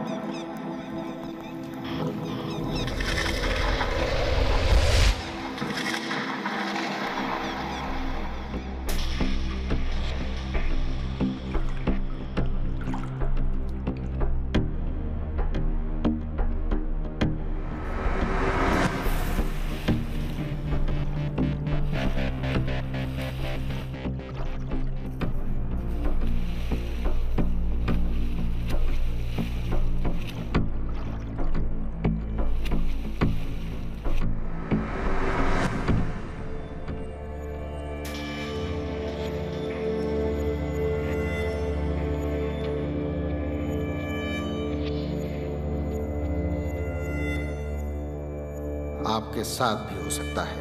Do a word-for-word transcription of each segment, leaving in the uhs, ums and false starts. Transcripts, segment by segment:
आपके साथ भी हो सकता है।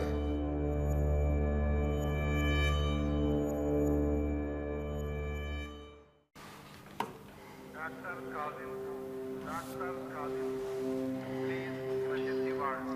Doctor Kazim, doctor Kazim, please emergency ward.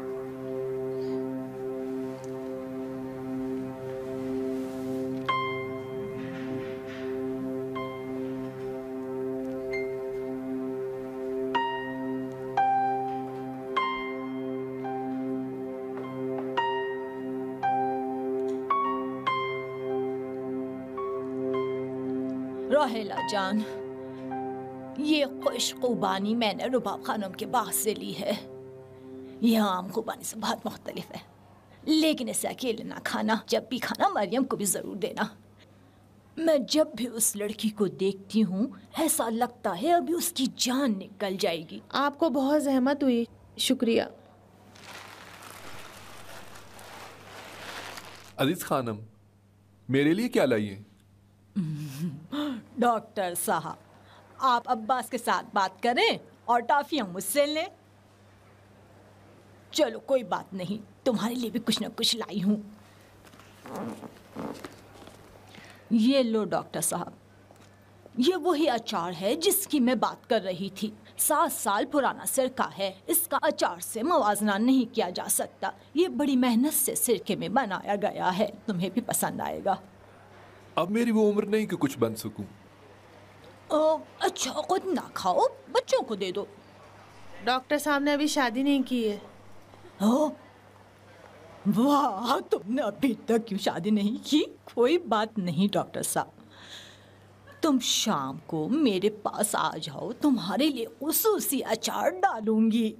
Rahela जान, ये खुशखुबानी मैंने रुबाब खानम के बाग से ली है। यह आम खुबानी से बहुत मुख्तलिफ है, लेकिन इसे अकेले ना खाना, जब भी खाना मरियम को भी जरूर देना। मैं जब भी उस लड़की को देखती हूँ ऐसा लगता है अभी उसकी जान निकल जाएगी। आपको बहुत जहमत हुई, शुक्रिया। अजीज खानम, मेरे लिए क्या लाइए? डॉक्टर साहब, आप अब्बास के साथ बात करें और टॉफियां मुझसे लें। चलो कोई बात नहीं, तुम्हारे लिए भी कुछ ना कुछ लाई हूं। ये लो डॉक्टर साहब, ये वही अचार है जिसकी मैं बात कर रही थी। सात साल पुराना सिरका है, इसका अचार से मवाजना नहीं किया जा सकता। ये बड़ी मेहनत से सिरके में बनाया गया है, तुम्हें भी पसंद आएगा। अब मेरी वो उम्र नहीं कि कुछ बन सकूं। ओ, अच्छा खुद ना खाओ, बच्चों को दे दो। डॉक्टर साहब ने अभी शादी नहीं की है। ओ, वाह, तुमने अभी तक क्यों शादी नहीं की? कोई बात नहीं डॉक्टर साहब, तुम शाम को मेरे पास आ जाओ, तुम्हारे लिए खुसूसी अचार डालूंगी।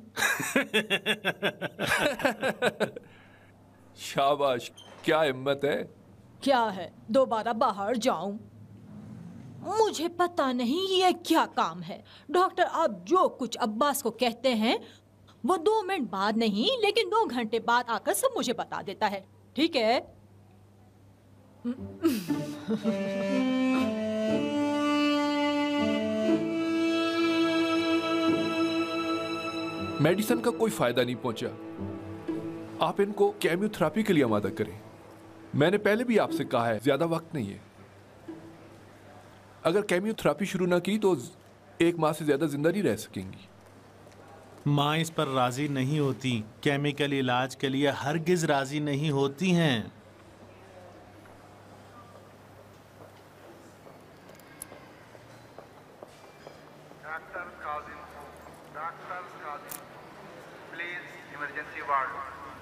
शाबाश, क्या हिम्मत है। क्या है, दोबारा बाहर जाऊं? मुझे पता नहीं ये क्या काम है। डॉक्टर, आप जो कुछ अब्बास को कहते हैं वो दो मिनट बाद नहीं लेकिन दो घंटे बाद आकर सब मुझे बता देता है, ठीक है? मेडिसिन का कोई फायदा नहीं पहुंचा। आप इनको केमियोथेरेपी के लिए आमादा करें। मैंने पहले भी आपसे कहा है, ज्यादा वक्त नहीं है। अगर केमियोथेरेपी शुरू ना की तो एक माह से ज्यादा जिंदा नहीं रह सकेंगी। माँ इस पर राजी नहीं होती, केमिकल इलाज के लिए हरगिज राजी नहीं होती हैं। Doctor Kazim, doctor Kazim, please emergency ward.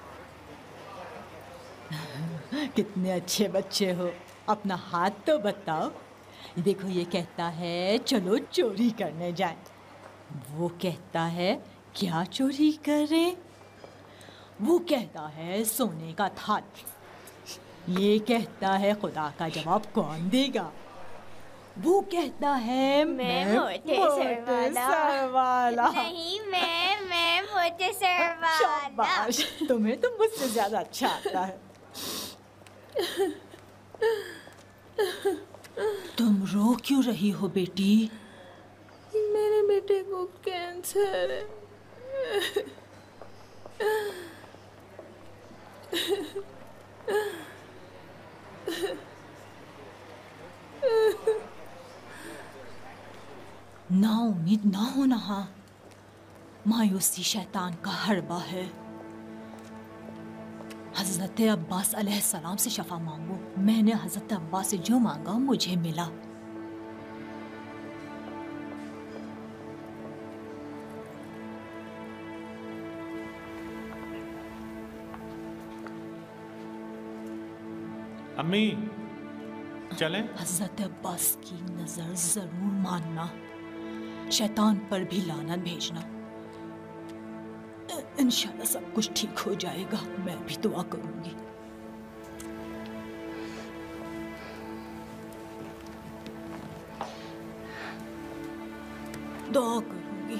कितने अच्छे बच्चे हो, अपना हाथ तो बताओ। देखो, ये कहता है चलो चोरी करने जाएं। वो कहता है क्या चोरी करें? वो कहता है सोने का थाल। ये कहता है खुदा का जवाब कौन देगा? वो कहता है मैं मैं मोटे सर वाला। सर वाला। नहीं, मैं मैं मोटे सर वाला। शाबाश, तुम्हें तो मुझसे ज्यादा अच्छा आता है। तुम रो क्यों रही हो बेटी? मेरे बेटे को कैंसर है। ना उम्मीद ना होना, हाँ, मायूसी शैतान का हरबा है। हजरत अब्बास अलैहिस्सलाम से शफा मांगो। मैंने हजरत अब्बास से जो मांगा मुझे मिला। अम्मी चलें? हजरत अब्बास की नजर जरूर मानना, शैतान पर भी लानत भेजना। इंशाल्लाह सब कुछ ठीक हो जाएगा। मैं भी दुआ करूंगी। दुआ करूंगी।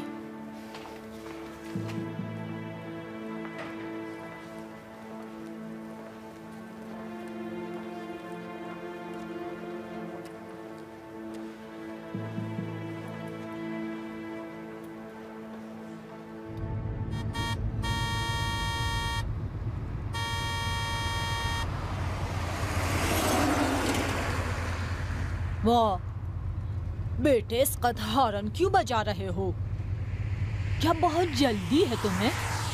वाह बेटे, इस कदर हॉर्न क्यों बजा रहे हो? क्या बहुत जल्दी है तुम्हें?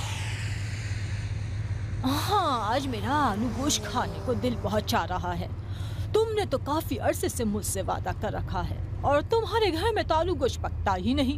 हाँ, आज मेरा आलू गोश्त खाने को दिल बहुत चाह रहा है। तुमने तो काफी अरसे से मुझसे वादा कर रखा है और तुम्हारे घर में तो आलू गोश्त पकता ही नहीं।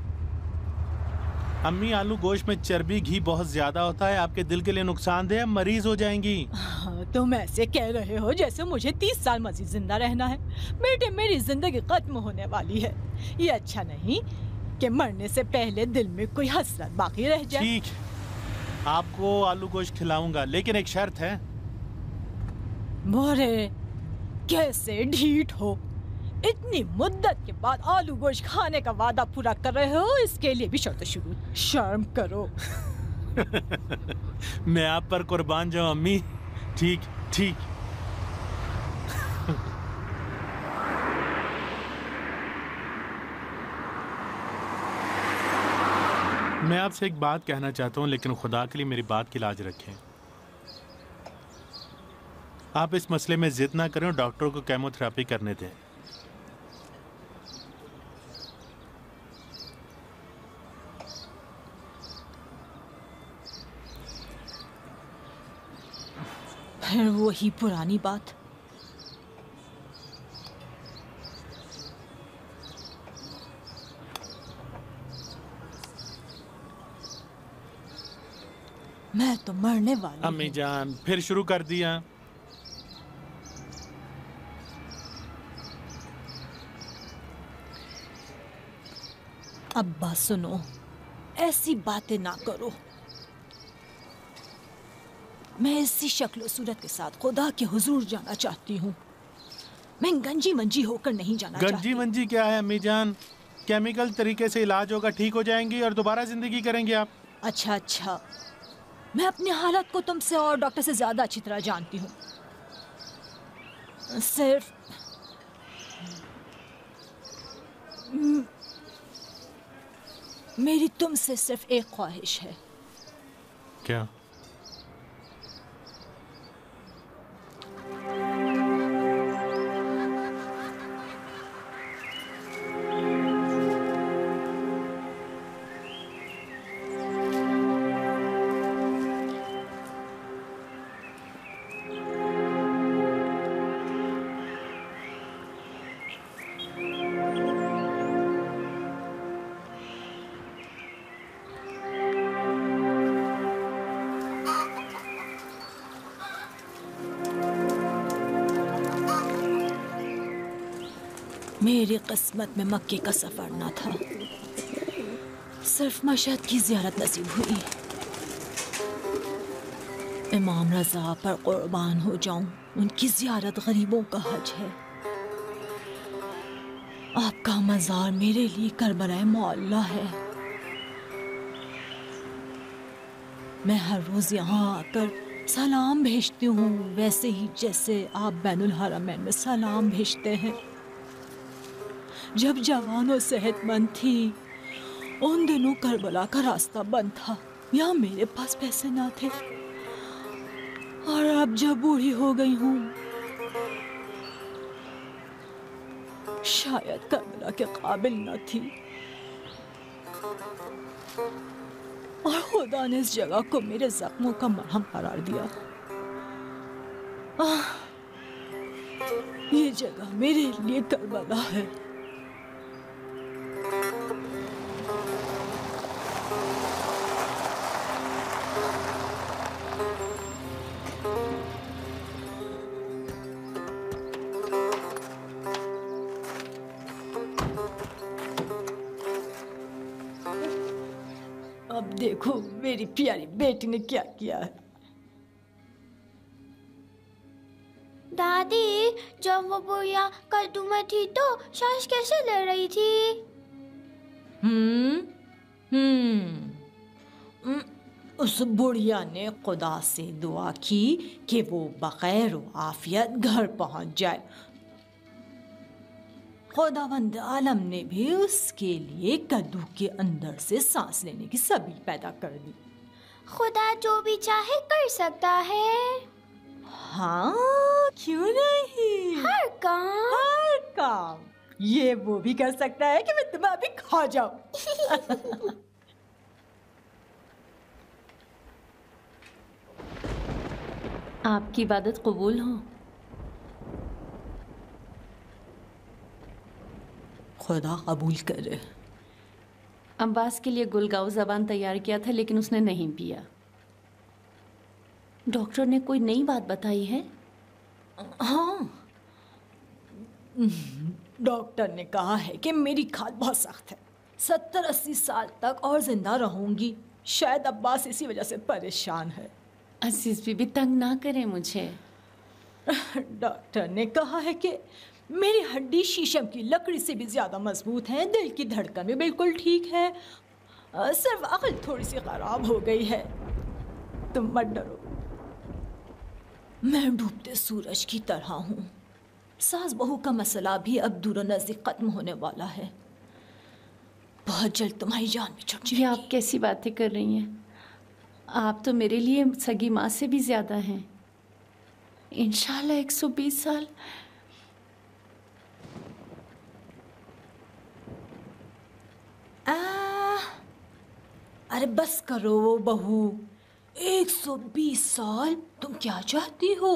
अम्मी, आलू गोश्त में चर्बी घी बहुत ज्यादा होता है, आपके दिल के लिए नुकसानदेह है, मरीज हो जाएंगी। हाँ, तुम ऐसे कह रहे हो जैसे मुझे तीस साल मजीद जिंदा रहना है। बेटे, मेरी जिंदगी खत्म होने वाली है। ये अच्छा नहीं कि मरने से पहले दिल में कोई हसरत बाकी रह जाए। ठीक, आपको आलू गोश्त खिलाऊंगा, लेकिन एक शर्त है। बोरे, कैसे ढीठ हो? इतनी मुद्दत के बाद आलू गोश्त खाने का वादा पूरा कर रहे हो, इसके लिए भी शर्त शुरू। शर्म करो। मैं आप पर कुर्बान जाऊं अम्मी। ठीक ठीक। मैं आपसे एक बात कहना चाहता हूं, लेकिन खुदा के लिए मेरी बात की लाज रखें। आप इस मसले में जिद ना करें और डॉक्टर को केमोथेरेपी करने दें। फिर वही पुरानी बात। मैं तो मरने वाली अम्मी हूँ। जान, फिर शुरू कर दिया। अब्बा सुनो, ऐसी बातें ना करो। मैं इसी शक्ल सूरत के साथ खुदा के हुजूर जाना चाहती हूँ। मैं गंजी मंजी होकर नहीं जाना गंजी चाहती। मंजी क्या है अम्मी जान? केमिकल तरीके से इलाज होगा, ठीक हो जाएंगी और दोबारा जिंदगी करेंगे आप। अच्छा अच्छा, मैं अपनी हालत को तुमसे और डॉक्टर से ज्यादा अच्छी तरह जानती हूँ। सिर्फ म- मेरी तुमसे सिर्फ एक ख्वाहिश है। क्या? मेरी किस्मत में मक्के का सफर न था, सिर्फ मशहद की ज़ियारत नसीब हुई। इमाम रज़ा पर कुर्बान हो जाऊं, उनकी ज़ियारत गरीबों का हज है। आपका मज़ार मेरे लिए करबलाए मौला है। मैं हर रोज़ यहाँ आकर सलाम भेजती हूँ, वैसे ही जैसे आप बैनुल हरमैन में सलाम भेजते हैं। जब जवान और सेहतमंद थी, उन दिनों करबला का रास्ता बंद था, यहाँ मेरे पास पैसे ना थे। और अब जब बूढ़ी हो गई हूँ, शायद करबला के काबिल न थी, और खुदा ने इस जगह को मेरे जख्मों का मरहम करार दिया। आह, ये जगह मेरे लिए करबला है। अब देखो मेरी प्यारी बेटी ने क्या किया है। दादी, जब वो बुढ़िया कद्दू में थी तो सांस कैसे ले रही थी? हम्म हम्म उस बुढ़िया ने खुदा से दुआ की कि वो बगैर आफियत घर पहुंच जाए। खुदावंद आलम ने भी उसके लिए कद्दू के अंदर से सांस लेने की सबील पैदा कर दी। खुदा जो भी चाहे कर सकता है। हाँ, क्यों नहीं? हर काम। हर काम। ये वो भी कर सकता है कि मैं तुम्हें अभी खा जाऊं। आपकी इबादत कबूल हो। खुदा कबूल करे। अब्बास के लिए गुलगाव ज़बान तैयार किया था लेकिन उसने नहीं पिया। डॉक्टर ने कोई नई बात बताई है? हाँ, डॉक्टर ने कहा है कि मेरी खाल बहुत सख्त है, सत्तर अस्सी साल तक और जिंदा रहूंगी। शायद अब्बास इसी वजह से परेशान है। अजीज बीबी, तंग ना करें मुझे। डॉक्टर ने कहा है कि मेरी हड्डी शीशम की लकड़ी से भी ज्यादा मजबूत है, दिल की धड़कन भी बिल्कुल ठीक है, सिर्फ अक्ल थोड़ी सी खराब हो गई है। तुम मत डरो, मैं डूबते सूरज की तरह हूँ। सास बहू का मसला भी अब दूर नजदीक खत्म होने वाला है। बहुत जल्द तुम्हारी जान भी छूट जाएगी। ये आप कैसी बातें कर रही हैं? आप तो मेरे लिए सगी माँ से भी ज्यादा हैं। इंशाल्लाह एक सौ बीस साल। आ, अरे बस करो वो बहू, एक सौ बीस साल? तुम क्या चाहती हो?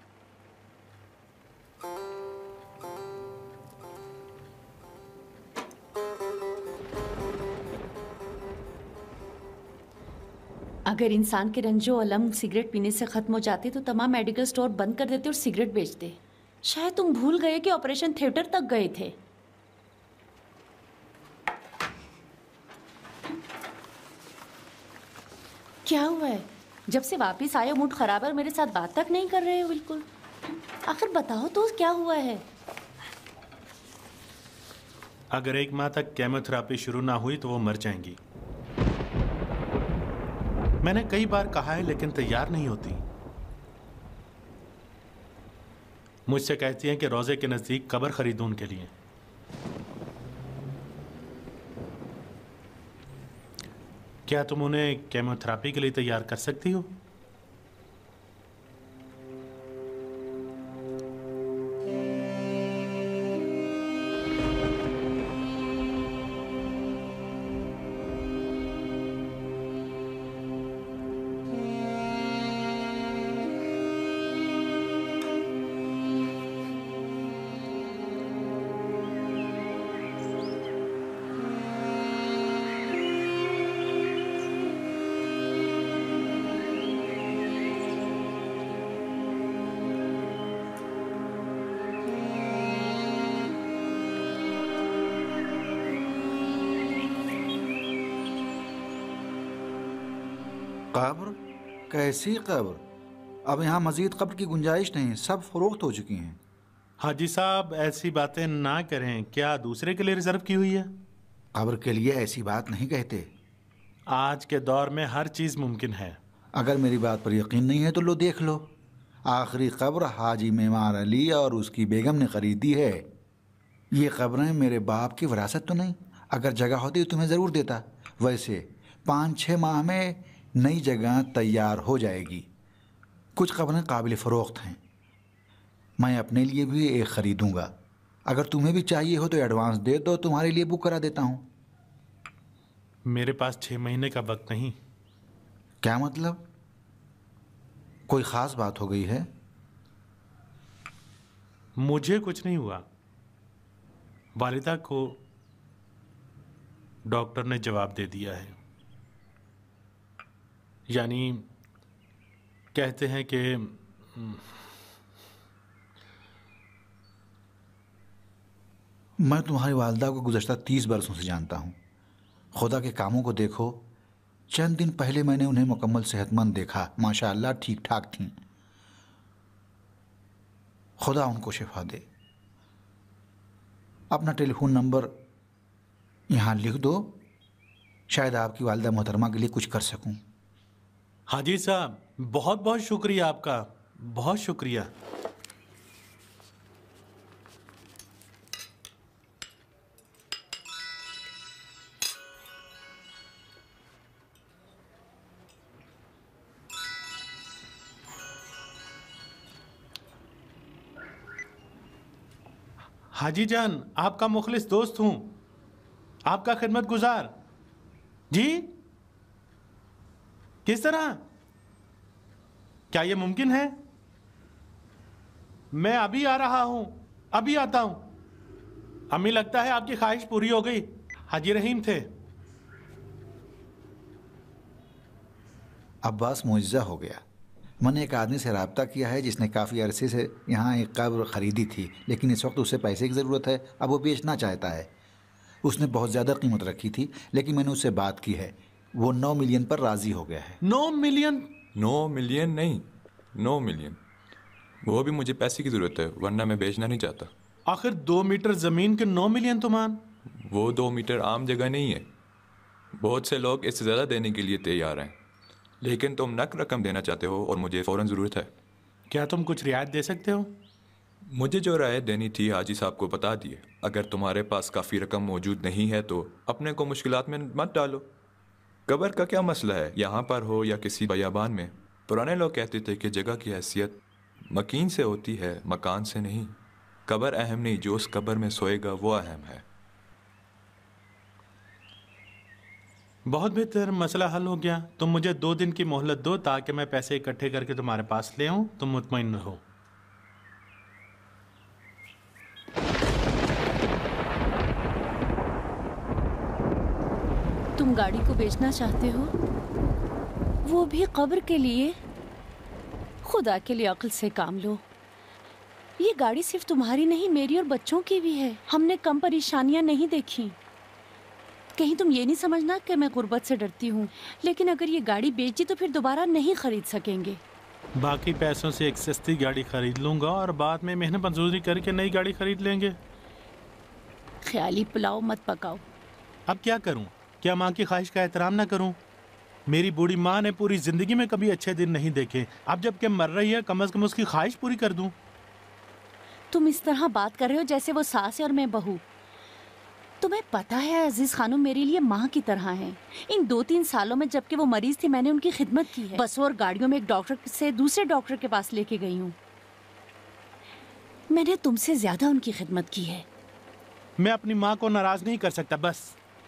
अगर इंसान के रंजो अलम सिगरेट पीने से खत्म हो जाते तो तमाम मेडिकल स्टोर बंद कर देते और सिगरेट बेचते। शायद तुम भूल गए कि ऑपरेशन थिएटर तक गए थे। क्या हुआ है? जब से वापस आए मूड खराब है और मेरे साथ बात तक नहीं कर रहे हो बिल्कुल। आखिर बताओ तो क्या हुआ है? अगर एक माह तक केमोथेरेपी शुरू ना हुई तो वो मर जाएंगी। मैंने कई बार कहा है लेकिन तैयार नहीं होती। मुझसे कहती हैं कि रोजे के नजदीक कब्र खरीदूं उनके लिए। क्या तुम उन्हें केमोथेरेपी के लिए तैयार कर सकती हो? कब्र? कैसी कब्र? अब यहाँ मजीद कब्र की गुंजाइश नहीं, सब फरोख्त हो चुकी हैं। हाजी साहब, ऐसी बातें ना करें। क्या दूसरे के लिए रिजर्व की हुई है? कब्र के लिए ऐसी बात नहीं कहते। आज के दौर में हर चीज मुमकिन है। अगर मेरी बात पर यकीन नहीं है तो लो देख लो। आखिरी कब्र हाजी मेमार अली और उसकी बेगम ने खरीदी है। ये कब्रें मेरे बाप की विरासत तो नहीं। अगर जगह होती तो तुम्हें ज़रूर देता। वैसे पाँच छः माह में नई जगह तैयार हो जाएगी। कुछ कब्रें काबिल फ़रोख्त हैं। मैं अपने लिए भी एक ख़रीदूँगा। अगर तुम्हें भी चाहिए हो तो एडवांस दे दो, तुम्हारे लिए बुक करा देता हूँ। मेरे पास छः महीने का वक्त नहीं। क्या मतलब? कोई ख़ास बात हो गई है? मुझे कुछ नहीं हुआ। वालिदा को डॉक्टर ने जवाब दे दिया है। यानी कहते हैं कि मैं तुम्हारी वालिदा को गुज़श्ता तीस बरसों से जानता हूँ। खुदा के कामों को देखो, चंद दिन पहले मैंने उन्हें मुकम्मल सेहतमंद देखा, माशाअल्लाह ठीक ठाक थीं। खुदा उनको शिफा दे। अपना टेलीफोन नंबर यहाँ लिख दो, शायद आपकी वालिदा मोहतरमा के लिए कुछ कर सकूं। हाजी साहब, बहुत बहुत शुक्रिया आपका, बहुत शुक्रिया। हाजी जान, आपका मुखलिस दोस्त हूं, आपका खिदमत गुजार। जी, किस तरह? क्या यह मुमकिन है? मैं अभी आ रहा हूं, अभी आता हूं। अम्मी, लगता है आपकी ख्वाहिश पूरी हो गई। हाजी रहीम थे। अब्बास मुआज़ा हो गया। मैंने एक आदमी से रब्ता किया है जिसने काफ़ी अरसे से यहाँ एक कब्र ख़रीदी थी, लेकिन इस वक्त उसे पैसे की ज़रूरत है। अब वो बेचना चाहता है। उसने बहुत ज़्यादा कीमत रखी थी, लेकिन मैंने उससे बात की है। वो नौ मिलियन पर राज़ी हो गया है। नौ मिलियन? नौ मिलियन नहीं, नौ मिलियन। वो भी मुझे पैसे की ज़रूरत है, वरना मैं बेचना नहीं चाहता। आखिर दो मीटर ज़मीन के नौ मिलियन तो मान। वो दो मीटर आम जगह नहीं है। बहुत से लोग इससे ज़्यादा देने के लिए तैयार हैं, लेकिन तुम नक रकम देना चाहते हो और मुझे फ़ौरन ज़रूरत है। क्या तुम कुछ रियायत दे सकते हो? मुझे जो राय देनी थी हाजी साहब को बता दिए। अगर तुम्हारे पास काफ़ी रकम मौजूद नहीं है तो अपने को मुश्किलात में मत डालो। कब्र का क्या मसला है, यहाँ पर हो या किसी बयाबान में। पुराने लोग कहते थे कि जगह की हैसियत मकीन से होती है, मकान से नहीं। कब्र अहम नहीं, जो उस कब्र में सोएगा वो अहम है। बहुत बेहतर, मसला हल हो गया। तुम मुझे दो दिन की मोहलत दो ताकि मैं पैसे इकट्ठे करके तुम्हारे पास ले आऊं। तुम मुतमईन रहो। तुम गाड़ी को बेचना चाहते हो, वो भी कब्र के लिए? खुदा के लिए अक्ल से काम लो। ये गाड़ी सिर्फ तुम्हारी नहीं, मेरी और बच्चों की भी है। हमने कम परेशानियां नहीं देखी। कहीं तुम ये नहीं समझना कि मैं गुर्बत से डरती हूँ, लेकिन अगर ये गाड़ी बेच दी तो फिर दोबारा नहीं खरीद सकेंगे। बाकी पैसों से एक सस्ती गाड़ी खरीद लूंगा और बाद में मेहनत मजदूरी करके नई गाड़ी खरीद लेंगे। ख्याली पुलाव मत पकाओ। अब क्या करूं? क्या माँ की ख्वाहिश का एहतराम ना करूं? मेरी बूढ़ी माँ ने पूरी जिंदगी में कभी अच्छे दिन नहीं देखे। अब जब के मर रही है, कम अज कम उसकी ख्वाहिश पूरी कर दूं। तुम इस तरह बात कर रहे हो जैसे वो सास है और मैं बहू। तुम्हें पता है अजीज खानम मेरे लिए माँ की तरह हैं। इन दो तीन सालों में जबकि वो मरीज थी, मैंने उनकी खिदमत की है। बसों और गाड़ियों में एक डॉक्टर से दूसरे डॉक्टर के पास लेके गई हूँ। मैंने तुमसे ज्यादा उनकी खिदमत की है। मैं अपनी माँ को नाराज नहीं कर सकता, बस।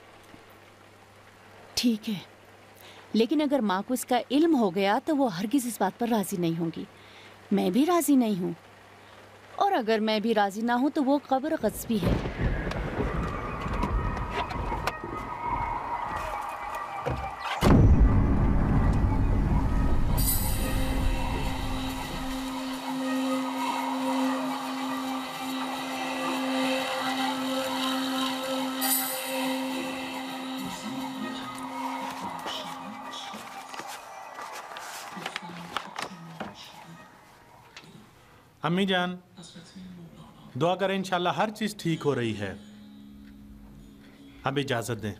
ठीक है, लेकिन अगर माँ को इसका इल्म हो गया तो वो हरगिज इस बात पर राजी नहीं होगी। मैं भी राजी नहीं हूँ, और अगर मैं भी राजी ना हूँ तो वो कब्र ग़स्बी है। अम्मी जान, दुआ करें इंशाल्लाह हर चीज़ ठीक हो रही है। अब इजाज़त दें।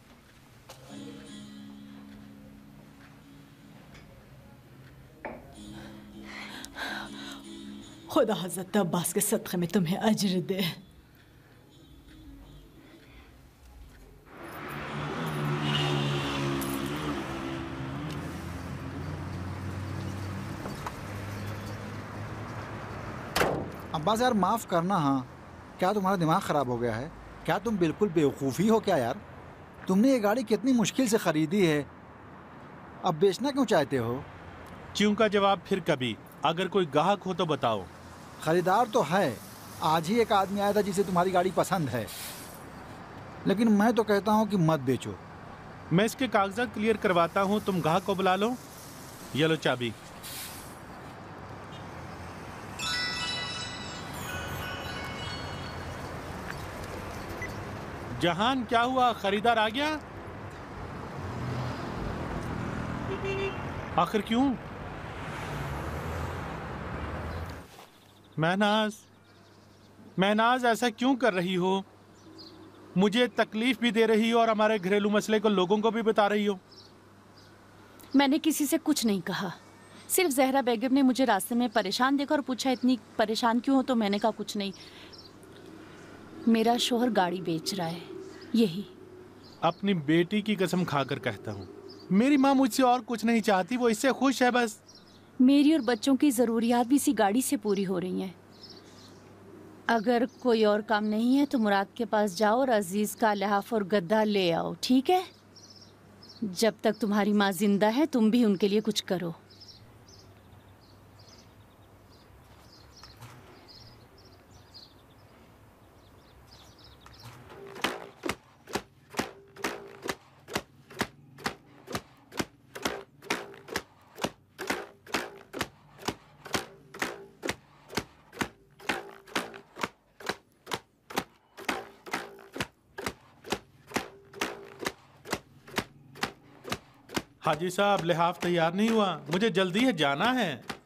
खुदा हज़रत अब्बास के सदक़े में तुम्हें अज्र दे। अब्बास यार माफ़ करना। हाँ, क्या तुम्हारा दिमाग ख़राब हो गया है? क्या तुम बिल्कुल बेवकूफ़ी हो क्या यार? तुमने ये गाड़ी कितनी मुश्किल से ख़रीदी है, अब बेचना क्यों चाहते हो? क्यों का जवाब फिर कभी। अगर कोई ग्राहक हो तो बताओ। ख़रीदार तो है, आज ही एक आदमी आया था जिसे तुम्हारी गाड़ी पसंद है, लेकिन मैं तो कहता हूँ कि मत बेचो। मैं इसके कागजात क्लियर करवाता हूँ, तुम ग्राहक को बुला लो। ये लो चाबी। जहान, क्या हुआ? खरीदार आ गया? आखिर क्यों? महनाज, महनाज ऐसा क्यों कर रही हो? मुझे तकलीफ भी दे रही हो और हमारे घरेलू मसले को लोगों को भी बता रही हो। मैंने किसी से कुछ नहीं कहा, सिर्फ जहरा बेगम ने मुझे रास्ते में परेशान देखा और पूछा इतनी परेशान क्यों हो, तो मैंने कहा कुछ नहीं, मेरा शोहर गाड़ी बेच रहा है, यही। अपनी बेटी की कसम खाकर कहता हूँ, मेरी माँ मुझसे और कुछ नहीं चाहती, वो इससे खुश है बस। मेरी और बच्चों की ज़रूरियात भी इसी गाड़ी से पूरी हो रही हैं। अगर कोई और काम नहीं है तो मुराद के पास जाओ और अजीज़ का लिहाफ और गद्दा ले आओ, ठीक है? जब तक तुम्हारी माँ जिंदा है तुम भी उनके लिए कुछ करो। हाजी साहब, लिहाफ तैयार नहीं हुआ, मुझे जल्दी है, जाना है।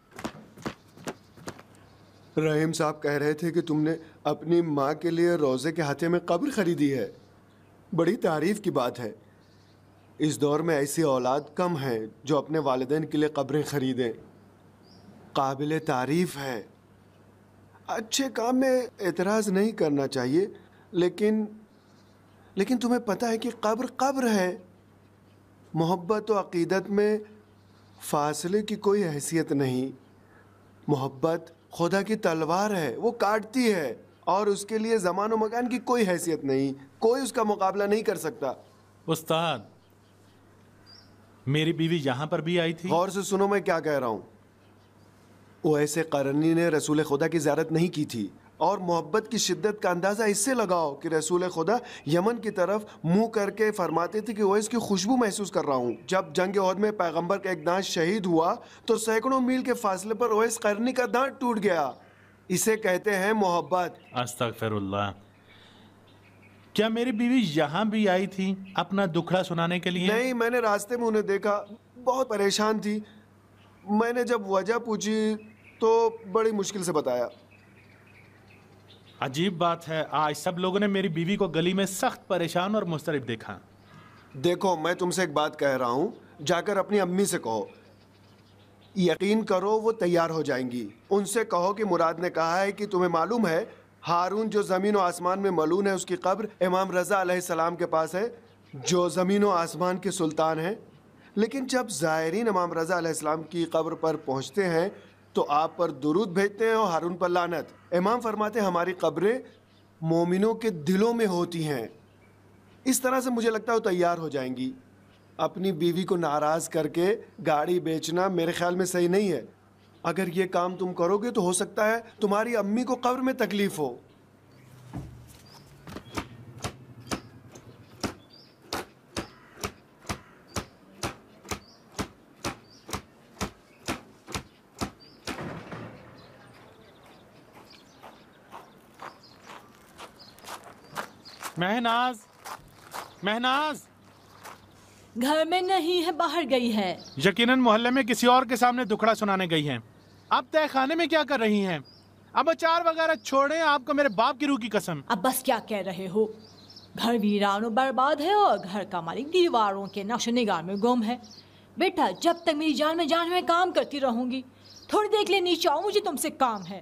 रहीम साहब कह रहे थे कि तुमने अपनी माँ के लिए रोज़े के हाथे में कब्र खरीदी है। बड़ी तारीफ की बात है। इस दौर में ऐसी औलाद कम है जो अपने वालिदैन के लिए कब्रें खरीदें। काबिल तारीफ है। अच्छे काम में एतराज़ नहीं करना चाहिए, लेकिन लेकिन तुम्हें पता है कि कब्र कब्र है। मोहब्बत और अक़ीदत में फासले की कोई हैसियत नहीं। मोहब्बत खुदा की तलवार है, वो काटती है, और उसके लिए ज़मान और मकान की कोई हैसियत नहीं, कोई उसका मुकाबला नहीं कर सकता। उस्ताद, मेरी बीवी यहाँ पर भी आई थी। गौर से सुनो मैं क्या कह रहा हूँ। ओवैसे करनी ने रसूल खुदा की ज़ियारत नहीं की थी, और मोहब्बत की शिद्दत का अंदाज़ा इससे लगाओ कि रसूल खुदा यमन की तरफ मुंह करके फरमाते थे कि ओवैस की खुशबू महसूस कर रहा हूँ। जब जंग ओहद में पैगंबर का एक दांत शहीद हुआ तो सैकड़ों मील के फासले पर ओवैस करनी का दांत टूट गया। इसे कहते हैं मोहब्बत। अस्तगफिरुल्लाह। क्या मेरी बीवी यहाँ भी आई थी अपना दुखड़ा सुनाने के लिए? नहीं, मैंने रास्ते में उन्हें देखा, बहुत परेशान थी। मैंने जब वजह पूछी तो बड़ी मुश्किल से बताया। अजीब बात है, आज सब लोगों ने मेरी बीवी को गली में सख्त परेशान और मुस्तरब देखा। देखो, मैं तुमसे एक बात कह रहा हूँ, जाकर अपनी अम्मी से कहो, यकीन करो वो तैयार हो जाएंगी। उनसे कहो कि मुराद ने कहा है कि तुम्हें मालूम है हारून जो ज़मीन और आसमान में मलून है उसकी कब्र इमाम रज़ा अलैहिस्सलाम के पास है, जो ज़मीन और आसमान के सुल्तान हैं। लेकिन जब ज़ायरीन इमाम रज़ा अलैहिस्सलाम की कब्र पर पहुँचते हैं तो आप पर दुरूद भेजते हैं और हारून पर लानत। इमाम फरमाते हैं हमारी कब्रें मोमिनों के दिलों में होती हैं। इस तरह से मुझे लगता है वो तैयार हो जाएंगी। अपनी बीवी को नाराज़ करके गाड़ी बेचना मेरे ख्याल में सही नहीं है। अगर ये काम तुम करोगे तो हो सकता है तुम्हारी अम्मी को कब्र में तकलीफ हो। महनाज, महनाज घर में नहीं है, बाहर गई है। यकीनन मोहल्ले में किसी और के सामने दुखड़ा सुनाने गई हैं। अब तय खाने में क्या कर रही हैं? अब अचार वगैरह छोड़ें, आपको मेरे बाप की रूह की कसम। अब बस क्या कह रहे हो? घर वीरान और बर्बाद है और घर का मालिक दीवारों के नक्श निगार में गुम है। बेटा, जब तक मेरी जान में जान में काम करती रहूंगी। थोड़ी देख ले नीचे आओ, मुझे तुमसे काम है।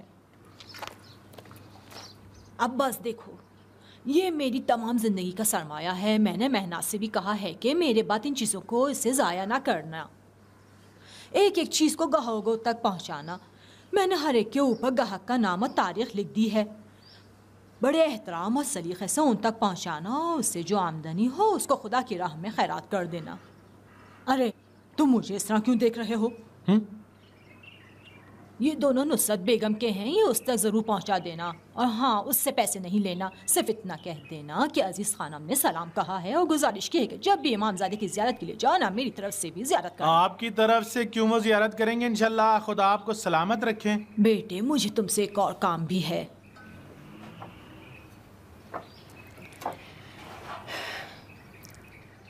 अब बस देखो, ये मेरी तमाम जिंदगी का सरमाया है। मैंने मेहनत से भी कहा है कि मेरे बाद इन चीज़ों को इससे ज़ाया ना करना, एक एक चीज़ को ग्राहकों तक पहुंचाना। मैंने हर एक के ऊपर ग्राहक का नाम और तारीख लिख दी है। बड़े एहतराम और सलीक़े से उन तक पहुंचाना और उससे जो आमदनी हो उसको खुदा की राह में खैरात कर देना। अरे तुम मुझे इस तरह क्यों देख रहे हो? हुँ? ये दोनों नुसरत बेगम के हैं, ये उस तक ज़रूर पहुंचा देना। और हाँ, उससे पैसे नहीं लेना, सिर्फ इतना कह देना कि अजीज़ खानम ने सलाम कहा है और गुजारिश की है कि जब भी इमामजादे की ज़ियारत के लिए जाना मेरी तरफ से भी ज़ियारत करना। आपकी तरफ से क्यों वो ज़ियारत करेंगे? इंशाल्लाह खुदा आपको सलामत रखे। बेटे, मुझे तुमसे एक और काम भी है।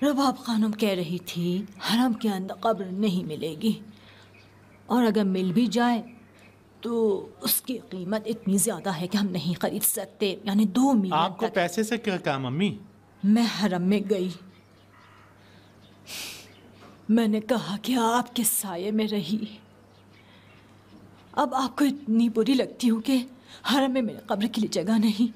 रबाब खानम कह रही थी हरम के अंदर कब्र नहीं मिलेगी, और अगर मिल भी जाए तो उसकी कीमत इतनी ज्यादा है कि हम नहीं खरीद सकते, यानी दो मिलियन। आपको पैसे से क्या काम अम्मी? मैं हरम में गई, मैंने कहा कि आपके साये में रही। अब आपको इतनी बुरी लगती हूँ कि हरम में मेरे कब्र के लिए जगह नहीं।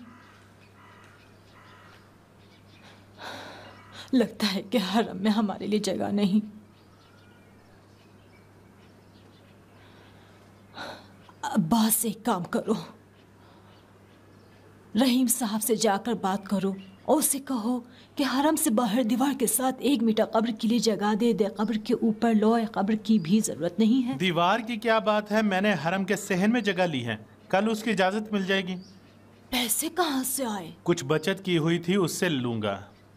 लगता है कि हरम में हमारे लिए जगह नहीं। अब्बास से एक काम करो, रहीम साहब से जाकर बात करो और उससे कहो कि हरम से बाहर दीवार के साथ एक मीटर कब्र के लिए जगह दे दे। कब्र के ऊपर लोहे कब्र की भी जरूरत नहीं है। दीवार की क्या बात है, मैंने हरम के सहन में जगह ली है, कल उसकी इजाजत मिल जाएगी। पैसे कहाँ से आए? कुछ बचत की हुई थी, उससे लूंगा।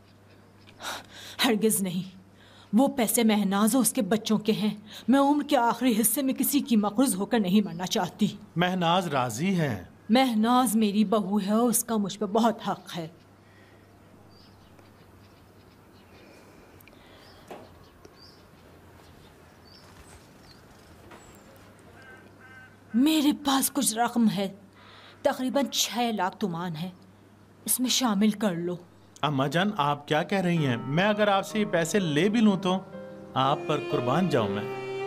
हरगिज नहीं, वो पैसे महनाज और उसके बच्चों के हैं। मैं उम्र के आखिरी हिस्से में किसी की मकरूज होकर नहीं मरना चाहती। महनाज राजी है। महनाज मेरी बहू है और उसका मुझ पर बहुत हक है। मेरे पास कुछ रकम है, तकरीबन छह लाख तुमान है, इसमें शामिल कर लो। अम्मा जान, आप क्या कह रही हैं? मैं अगर आपसे ये पैसे ले भी लूं तो आप पर कुर्बान जाऊं मैं।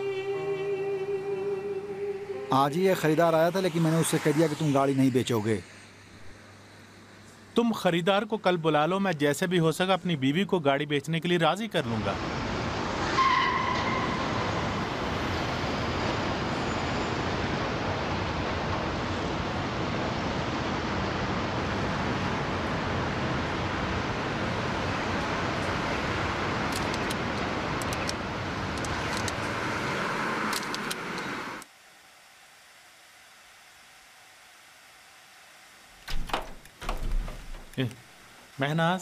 आज ही एक खरीदार आया था, लेकिन मैंने उससे कह दिया कि तुम गाड़ी नहीं बेचोगे। तुम खरीदार को कल बुला लो, मैं जैसे भी हो सका अपनी बीवी को गाड़ी बेचने के लिए राजी कर लूंगा। महनाज,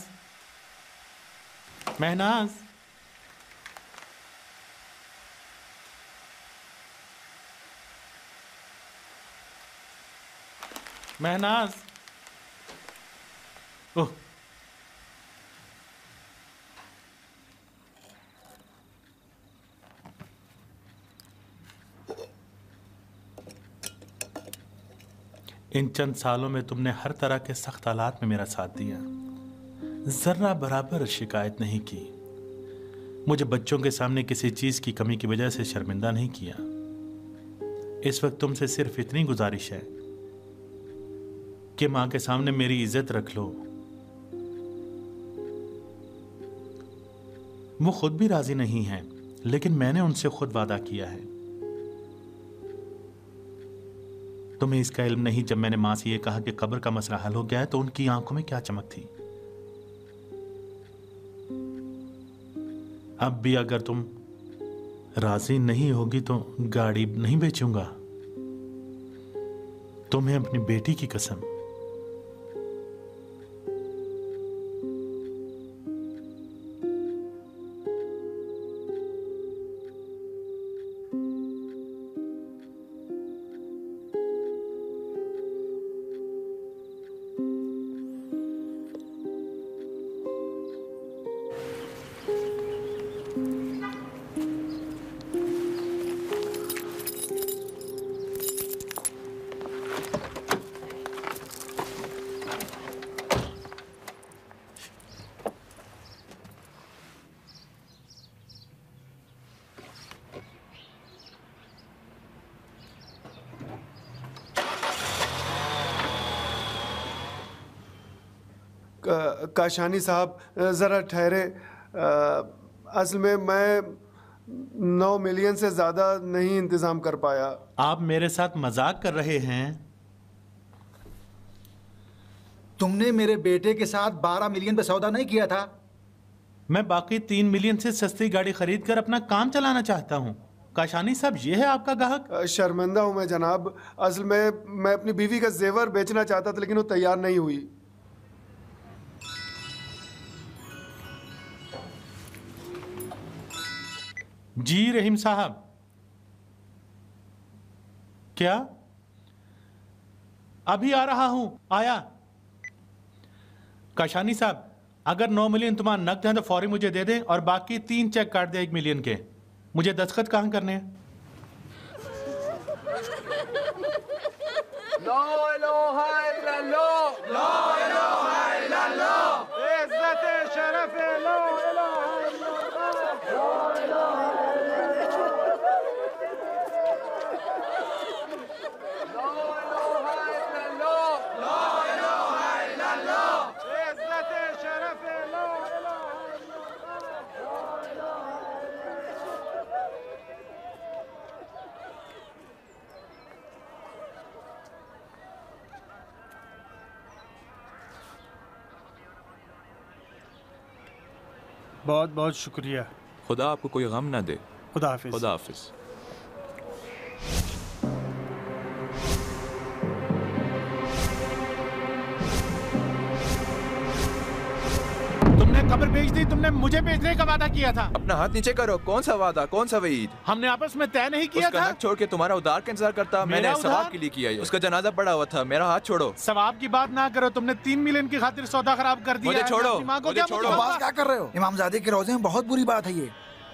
महनाज, महनाज, ओह, इन चंद सालों में तुमने हर तरह के सख्त हालात में मेरा साथ दिया, जर्रा बराबर शिकायत नहीं की, मुझे बच्चों के सामने किसी चीज की कमी की वजह से शर्मिंदा नहीं किया। इस वक्त तुमसे सिर्फ इतनी गुजारिश है कि मां के सामने मेरी इज्जत रख लो। वो खुद भी राजी नहीं है, लेकिन मैंने उनसे खुद वादा किया है। तुम्हें इसका इल्म नहीं, जब मैंने मां से यह कहा कि कब्र का मसला हल हो गया है तो उनकी आंखों में क्या चमक थी। अब भी अगर तुम राजी नहीं होगी तो गाड़ी नहीं बेचूंगा, तुम्हें अपनी बेटी की कसम। काशानी साहब ज़रा ठहरे। असल में मैं नौ मिलियन से ज़्यादा नहीं इंतज़ाम कर पाया। आप मेरे साथ मजाक कर रहे हैं? तुमने मेरे बेटे के साथ बारह मिलियन पे सौदा नहीं किया था? मैं बाकी तीन मिलियन से सस्ती गाड़ी खरीद कर अपना काम चलाना चाहता हूँ। काशानी साहब, ये है आपका ग्राहक? शर्मिंदा हूँ मैं जनाब। असल में मैं अपनी बीवी का जेवर बेचना चाहता था, लेकिन वो तैयार नहीं हुई। जी रहीम साहब। क्या? अभी आ रहा हूं। आया। काशानी साहब, अगर नौ मिलियन तुम्हारा नकद है तो फौरी मुझे दे दे और बाकी तीन चेक काट दे एक मिलियन के। मुझे दस्तखत कहाँ करने हैं? ला इलाहा इल्लल्लाह, ला इलाहा इल्लल्लाह, इज्जत शरफ ला इलाहा इल्लल्लाह, ला इलाहा बहुत बहुत शुक्रिया। खुदा आपको कोई गम ना दे। खुदा हाफिज। खुदा हाफिज। तुमने कब्र बेच दी, तुमने मुझे बेचने का वादा किया था। अपना हाथ नीचे करो। कौन सा वादा, कौन सा वईद? हमने आपस में तय नहीं किया उसका था। हक छोड़ के तुम्हारा उधार का इंतजार करता। मैंने सवाब के लिए किया है। उसका जनाजा पड़ा हुआ था। मेरा हाथ छोड़ो। सवाब की बात ना करो। तुमने तीन मिलियन की खातिर सौदा खराब कर दिया। मुझे छोड़ो, मुझे छोड़ो। बात क्या कर रहे हो? इमामजादे के रोजे में बहुत बुरी बात है ये।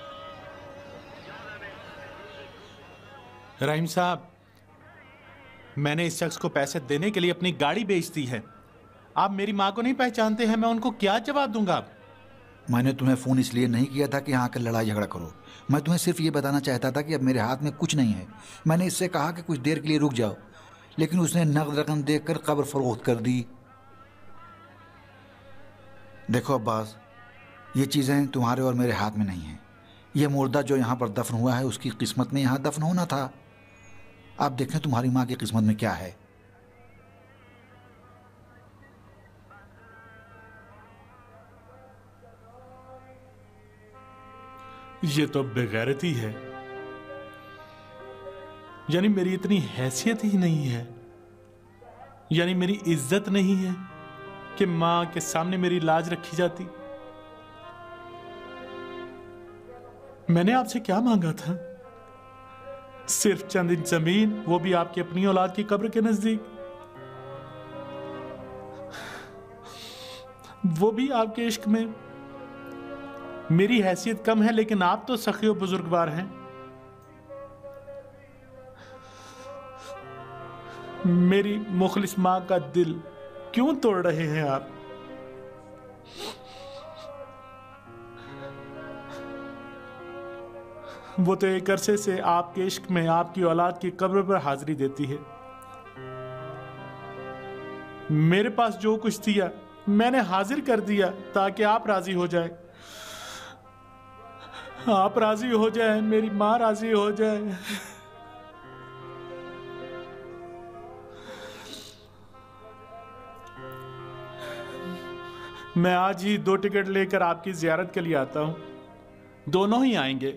रहीम साहब, मैंने इस शख्स को पैसे देने के लिए अपनी गाड़ी बेच दी है। आप मेरी माँ को नहीं पहचानते हैं, मैं उनको क्या जवाब दूंगा? मैंने तुम्हें फोन इसलिए नहीं किया था कि यहाँ आकर लड़ाई झगड़ा करो। मैं तुम्हें सिर्फ ये बताना चाहता था कि अब मेरे हाथ में कुछ नहीं है। मैंने इससे कहा कि कुछ देर के लिए रुक जाओ, लेकिन उसने नकद रकम देकर कब्र फरोख्त कर दी। देखो अब्बास, ये चीज़ें तुम्हारे और मेरे हाथ में नहीं हैं। यह मुर्दा जो यहाँ पर दफन हुआ है उसकी किस्मत में यहाँ दफन होना था। आप देखें तुम्हारी माँ की किस्मत में क्या है। ये तो बेगैरती है। यानी मेरी इतनी हैसियत ही नहीं है, यानी मेरी इज्जत नहीं है कि मां के सामने मेरी लाज रखी जाती। मैंने आपसे क्या मांगा था? सिर्फ चंद इंच जमीन, वो भी आपकी अपनी औलाद की कब्र के नजदीक, वो भी आपके इश्क में। मेरी हैसियत कम है, लेकिन आप तो सखी बुजुर्गवार हैं। मेरी मुखलिस मां का दिल क्यों तोड़ रहे हैं आप? वो तो एक अरसे से आपके इश्क में आपकी औलाद की कब्र पर हाजिरी देती है। मेरे पास जो कुछ दिया मैंने हाजिर कर दिया ताकि आप राजी हो जाए। आप राजी हो जाए, मेरी मां राजी हो जाए। मैं आज ही दो टिकट लेकर आपकी जियारत के लिए आता हूं। दोनों ही आएंगे।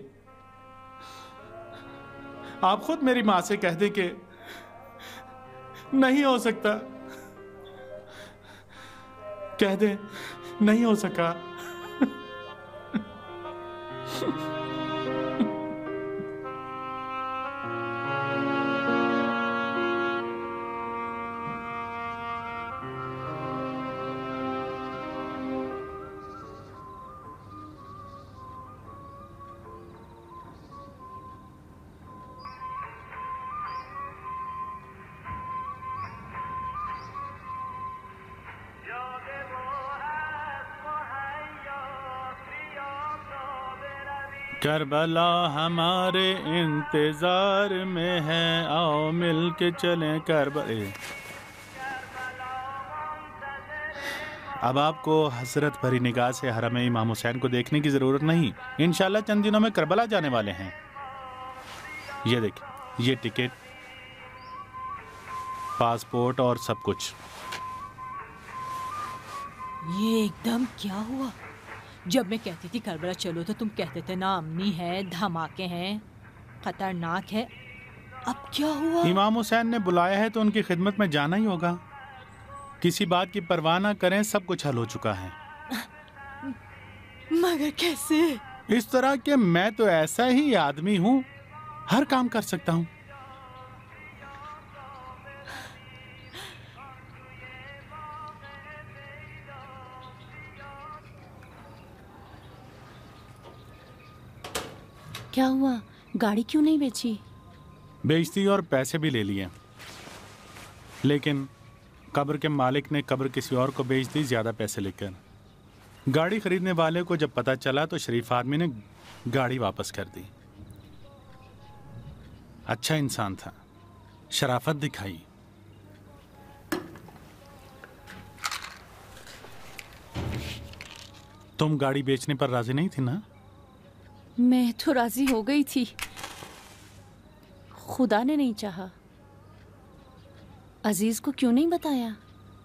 आप खुद मेरी मां से कह दें कि नहीं हो सकता, कह दें नहीं हो सका। करबला हमारे इंतजार में है, आओ मिल के चलें करबला। अब आपको हसरत भरी निगाह से हरम इमाम हुसैन को देखने की जरूरत नहीं। इंशाल्लाह चंद दिनों में करबला जाने वाले हैं। ये देखिए, ये टिकट, पासपोर्ट और सब कुछ। ये एकदम क्या हुआ? जब मैं कहती थी करबला चलो तो तुम कहते थे ना अमनी है, धमाके हैं, खतरनाक है। अब क्या हुआ? इमाम हुसैन ने बुलाया है तो उनकी खिदमत में जाना ही होगा। किसी बात की परवाह ना करें, सब कुछ हल हो चुका है। मगर कैसे? इस तरह के मैं तो ऐसा ही आदमी हूं, हर काम कर सकता हूं। क्या हुआ? गाड़ी क्यों नहीं बेची? बेच दी और पैसे भी ले लिए, लेकिन कब्र के मालिक ने कब्र किसी और को बेच दी ज्यादा पैसे लेकर। गाड़ी खरीदने वाले को जब पता चला तो शरीफ आदमी ने गाड़ी वापस कर दी। अच्छा इंसान था, शराफत दिखाई। तुम गाड़ी बेचने पर राजी नहीं थी ना? मैं तो राजी हो गई थी, खुदा ने नहीं चाहा। अजीज को क्यों नहीं बताया?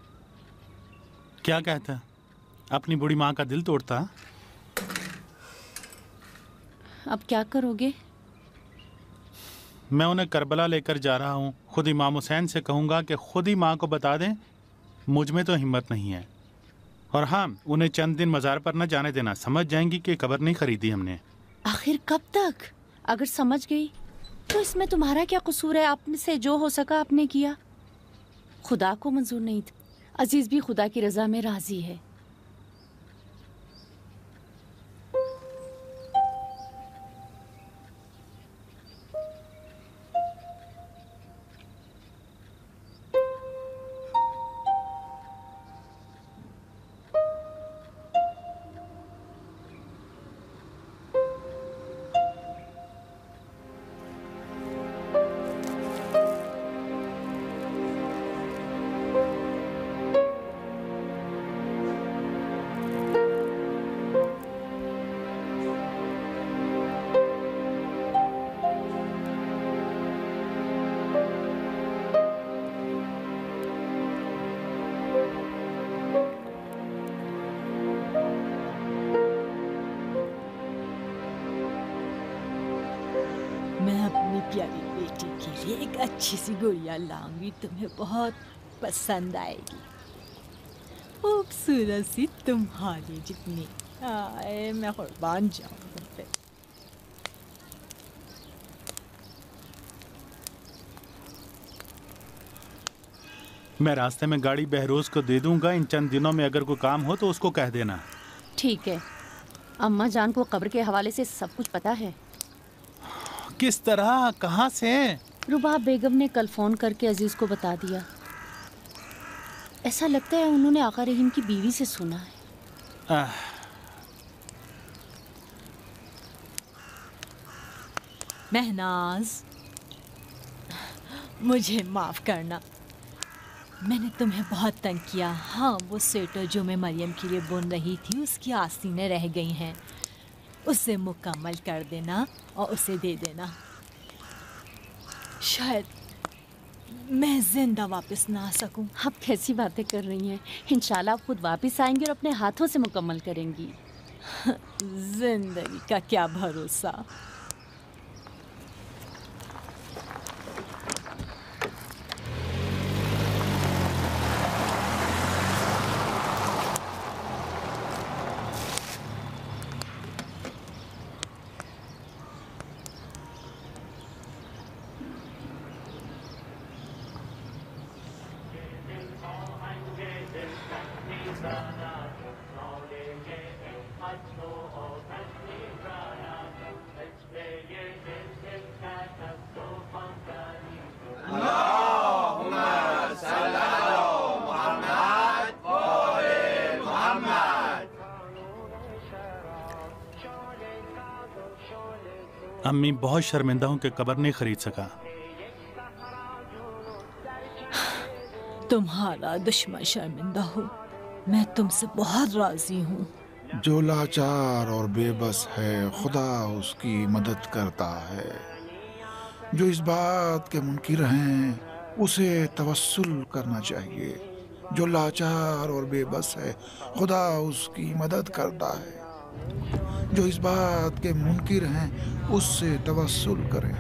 क्या कहता? अपनी बूढ़ी माँ का दिल तोड़ता। अब क्या करोगे? मैं उन्हें करबला लेकर जा रहा हूँ। खुद इमाम हुसैन से कहूँगा कि खुद ही माँ को बता दें, मुझ में तो हिम्मत नहीं है। और हाँ, उन्हें चंद दिन मज़ार पर न जाने देना, समझ जाएंगी कि कब्र नहीं खरीदी हमने। आखिर कब तक? अगर समझ गई तो इसमें तुम्हारा क्या कसूर है? आप में से जो हो सका आपने किया। खुदा को मंजूर नहीं था। अजीज भी खुदा की रजा में राजी है। मैं अपनी प्यारी बेटी के लिए एक अच्छी सी गुड़िया लाऊंगी, तुम्हें बहुत पसंद आएगी। खूबसूरत सी तुम्हारी जितनी। आए, मैं कुर्बान जाऊं तुम पे। मैं रास्ते में गाड़ी बहरोज को दे दूंगा। इन चंद दिनों में अगर कोई काम हो तो उसको कह देना। ठीक है। अम्मा जान को कब्र के हवाले से सब कुछ पता है। किस तरह? कहाँ से? रुबाब बेगम ने कल फोन करके अजीज को बता दिया। ऐसा लगता है उन्होंने आका रहीम की बीवी से सुना है। आह। महनाज, मुझे माफ करना, मैंने तुम्हें बहुत तंग किया। हाँ, वो स्वेटर जो मैं मरियम के लिए बुन रही थी उसकी आस्तीनें रह गई हैं, उसे मुकम्मल कर देना और उसे दे देना। शायद मैं जिंदा वापस ना आ सकूं। आप कैसी बातें कर रही हैं? इंशाल्लाह आप खुद वापस आएंगी और अपने हाथों से मुकम्मल करेंगी। जिंदगी का क्या भरोसा। अम्मी, बहुत शर्मिंदा हूँ कि कब्र नहीं खरीद सका। तुम्हारा दुश्मन शर्मिंदा हो, मैं तुमसे बहुत राजी हूँ। जो लाचार और बेबस है खुदा उसकी मदद करता है। जो इस बात के मुनकिर हैं उसे तवस्सुल करना चाहिए। जो लाचार और बेबस है खुदा उसकी मदद करता है। जो इस बात के मुनकिर हैं उससे तवस्सुल करें।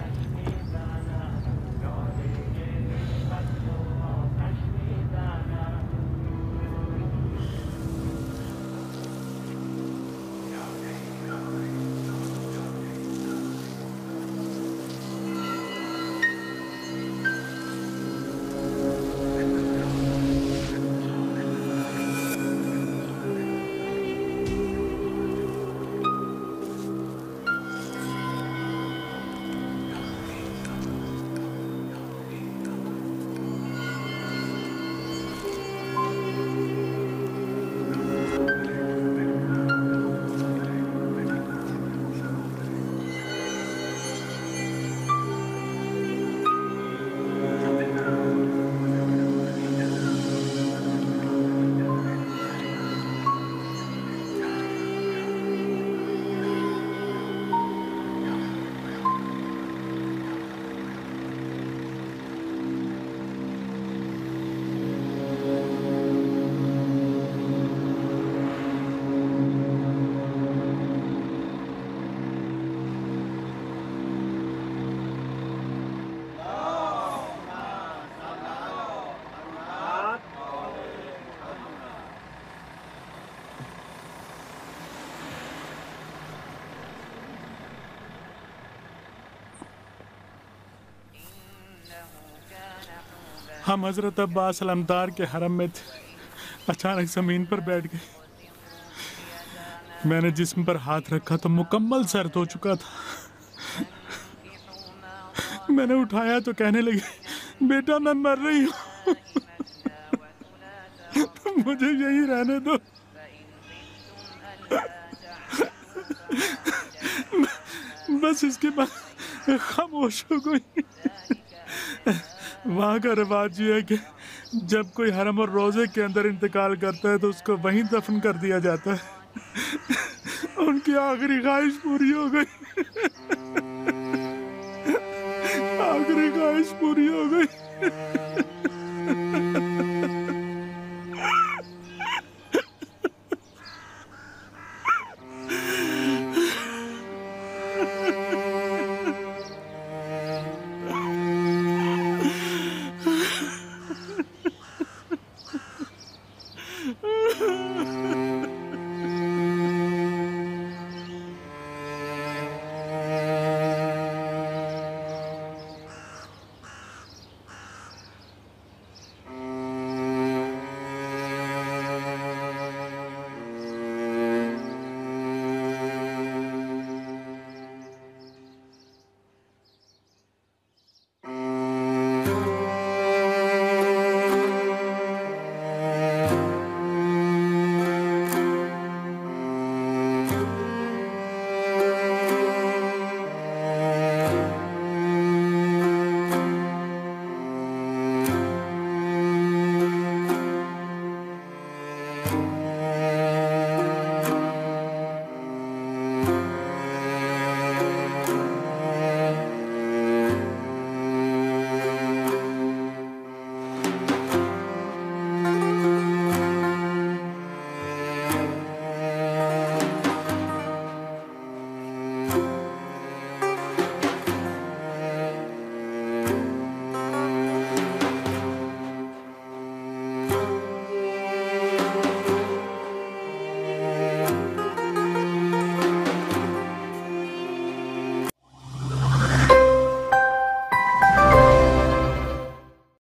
हम हजरत अब्बास अलमदार के हरम में थे। अचानक जमीन पर बैठ गए। मैंने जिस्म पर हाथ रखा तो मुकम्मल सर्द हो चुका था। मैंने उठाया तो कहने लगी, बेटा मैं मर रही हूँ, मुझे यही रहने दो। बस इसके बाद खामोश हो गई। वहाँ का रिवाज ये है कि जब कोई हरम और रोजे के अंदर इंतकाल करता है तो उसको वहीं दफन कर दिया जाता है। उनकी आखिरी ख्वाहिश पूरी हो गई। आखिरी ख्वाहिश पूरी हो गई।